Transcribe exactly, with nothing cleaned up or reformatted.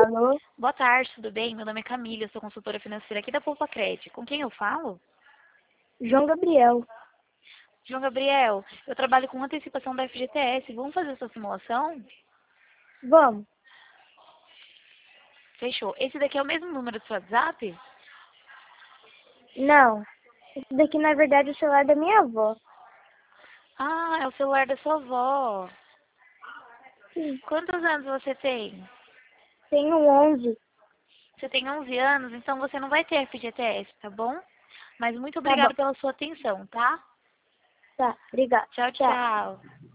Alô? Boa tarde, tudo bem? Meu nome é Camila, eu sou consultora financeira aqui da Poupa Crédito. Com quem eu falo? João Gabriel. João Gabriel, eu trabalho com antecipação da F G T S. Vamos fazer sua simulação? Vamos. Fechou. Esse daqui é o mesmo número do seu WhatsApp? Não. Esse daqui, na verdade, é o celular da minha avó. Ah, é o celular da sua avó. Sim. Quantos anos você tem? Tenho onze. Você tem onze anos, então você não vai ter F G T S, tá bom? Mas muito Tá bom. obrigada pela sua atenção, tá? Tá. Obrigado. Tchau, Tchau. tchau.